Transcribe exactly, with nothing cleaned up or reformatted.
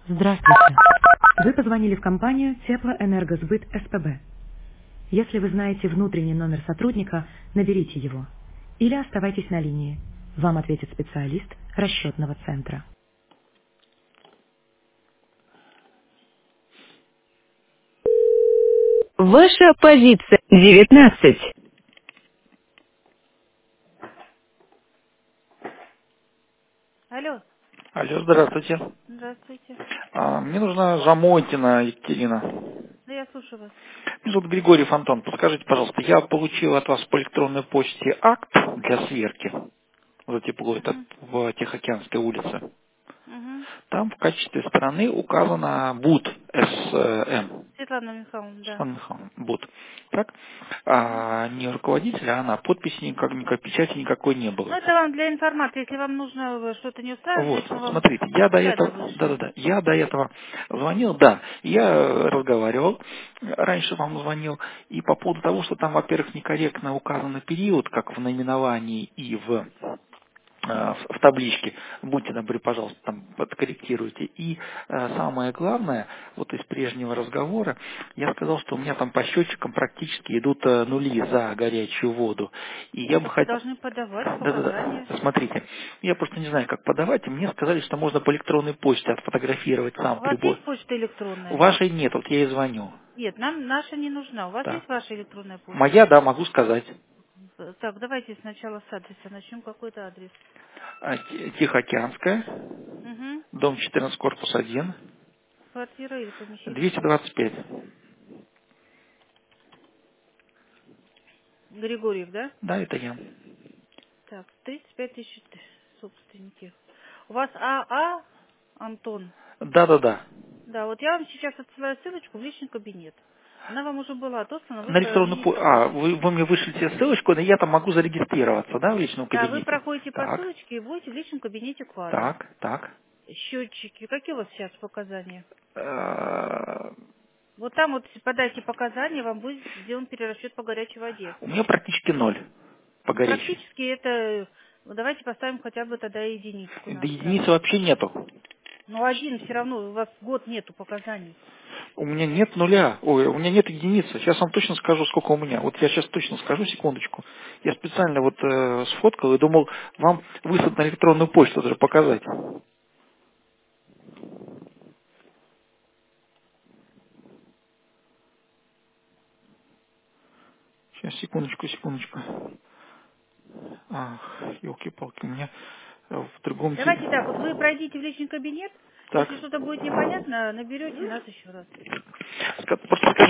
Здравствуйте. Вы позвонили в компанию Теплоэнергосбыт СПБ. Если вы знаете внутренний номер сотрудника, наберите его. Или оставайтесь на линии. Вам ответит специалист расчетного центра. Ваша позиция девятнадцать. Алло, Алло, здравствуйте. здравствуйте. А, Мне нужна Замотина Екатерина. Меня Да, я слушаю вас. зовут Григорий Фонтон. Подскажите, пожалуйста, я получил от вас по электронной почте акт для сверки за тепло, это Угу, в Тихоокеанской улице. угу. Там в качестве страны указано БУД СМ. Светлана Михайловна, да. Светлана Михайловна, БУД. Так? Мгм. А не руководитель, а она. Подписи никак, никак, печати никакой не Ну, было. это вам для информации. Если вам нужно э, что-то не устраивает, Вот, значит, мы вам смотрите, я до специально этого, вышли. да-да-да, я до этого звонил, да, я разговаривал, раньше вам звонил, и по поводу того, что там, во-первых, некорректно указан период, как в наименовании и в э, в в табличке, будьте добры, пожалуйста, там подкорректируйте. И э, самое главное, вот из прежнего разговора, я сказал, что у меня там по счетчикам практически идут э, нули за горячую воду. И я Ну, бы так вы хотел... должны подавать Да-да-да, показания. смотрите, я просто не знаю, как подавать, и мне сказали, что можно по электронной почте отфотографировать У сам вас прибор. есть почта электронная? Вашей нет, вот я и звоню. Нет, нам наша не нужна. У вас Так. есть ваша электронная почта? Моя, да, могу сказать. Э, Так, давайте сначала с адреса начнем. Какой-то адрес. А, Ти- Тихоокеанская, Угу. дом четырнадцать, корпус один, Квартира или помещение? двести двадцать пять. Григорьев, да? Да, это я. Так, тридцать пять тысяч т- собственники. У вас АА, Антон? Да-да-да. Да, вот я вам сейчас отсылаю ссылочку в личный кабинет. Она вам уже была отослана, вы На по электронную ней почту. А, проходите. вы, вы мне вышлите ссылочку, но я там могу зарегистрироваться, да, в личном Да, вы кабинете? проходите по Так, ссылочке и будете в личном кабинете квада. так, так. Счетчики. Какие у вас сейчас показания? Э, Вот там вот подайте показания, вам будет сделан перерасчет по горячей воде. У меня практически ноль по Ну, горячей. практически это... ну, давайте поставим хотя бы тогда единичку До на старт. единицы вообще нету. Ну, один все равно, у вас в год нету показаний. У меня нет нуля. Ой, у меня нет единицы. Сейчас вам точно скажу, сколько у меня. Вот я сейчас точно скажу, секундочку. Я специально вот э, сфоткал и думал, вам выслать на электронную почту даже показать. Сейчас, секундочку, секундочку. Ах, елки-палки, у меня э, в другом теле. Давайте так, вот вы пройдите в личный кабинет, Так. если что-то будет непонятно, наберете нас еще раз. Ска- Просто